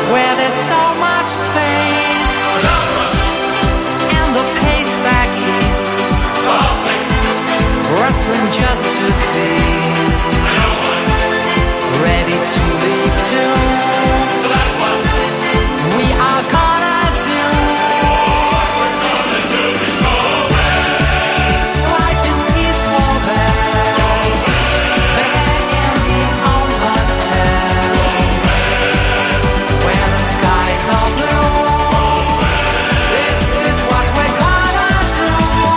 where there's so much space, and the pace back east, rustling just to things, ready to leave too. So that's what we are gonna do. What we're gonna do is go west. Life is peaceful there. Go west. There in the open air. Go west. Where the skies are blue. Go west. This is what we're gonna do.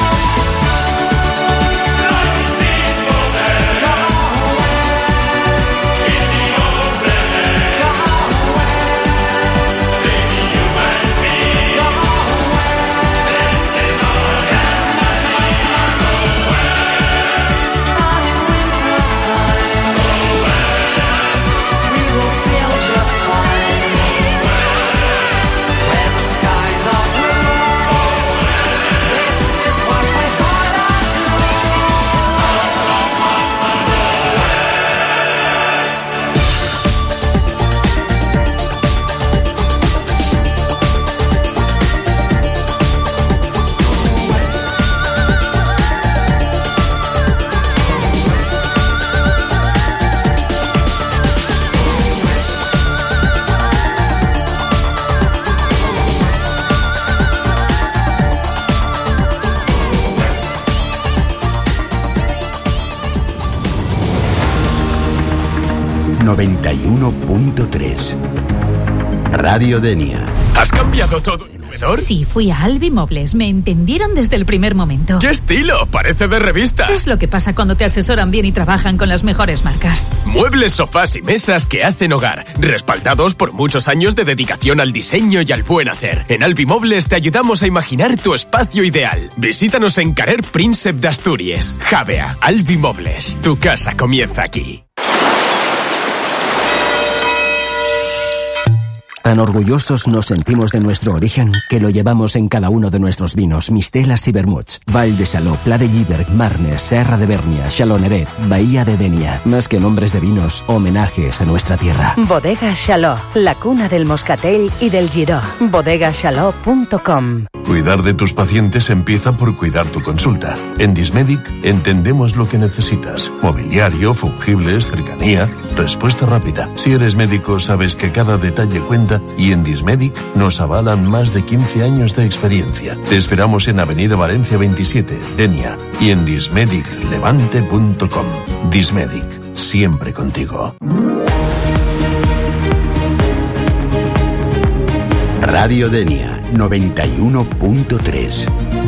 Life is peaceful there. Go west. In the open air. Go west. Baby, you and me. Go west. This is our destiny. Go west. Sun in winter time. Go west. We will feel just fine. Go west. Where the skies are blue. Go west. This is what we're gonna do. ...91.3... Radio Denia. ¿Has cambiado todo el comedor? Sí, fui a Albimobles. Me entendieron desde el primer momento. ¡Qué estilo! Parece de revista. Es lo que pasa cuando te asesoran bien y trabajan con las mejores marcas. Muebles, sofás y mesas que hacen hogar, respaldados por muchos años de dedicación al diseño y al buen hacer. En Albimobles te ayudamos a imaginar tu espacio ideal. Visítanos en Carrer Príncep de Asturias. Javea, Albimobles. Tu casa comienza aquí. Tan orgullosos nos sentimos de nuestro origen que lo llevamos en cada uno de nuestros vinos, mistelas y vermuts. Val de Saló, Pla de Lliberg, Marnes, Serra de Bernia, Chaloneret, Bahía de Denia. Más que nombres de vinos, homenajes a nuestra tierra. Bodega Chaló, la cuna del moscatel y del giró. Bodegachaló.com. Cuidar de tus pacientes empieza por cuidar tu consulta. En Dismedic entendemos lo que necesitas. Mobiliario, fungibles, cercanía, respuesta rápida. Si eres médico sabes que cada detalle cuenta y en Dismedic nos avalan más de 15 años de experiencia. Te esperamos en Avenida Valencia 27, Denia, y en dismediclevante.com. Dismedic, siempre contigo. Radio Denia, 91.3.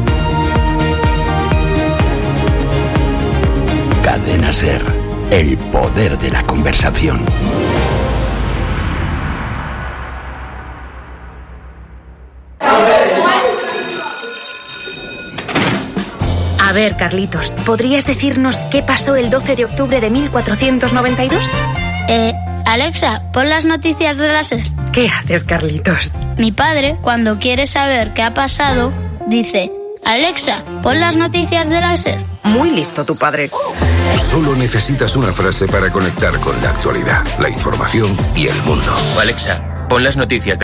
Cadena SER, el poder de la conversación. A ver, Carlitos, ¿podrías decirnos qué pasó el 12 de octubre de 1492? Alexa, pon las noticias de la SER. ¿Qué haces, Carlitos? Mi padre, cuando quiere saber qué ha pasado, dice: Alexa, pon las noticias de la SER. Muy listo tu padre. Solo necesitas una frase para conectar con la actualidad, la información y el mundo. Alexa, pon las noticias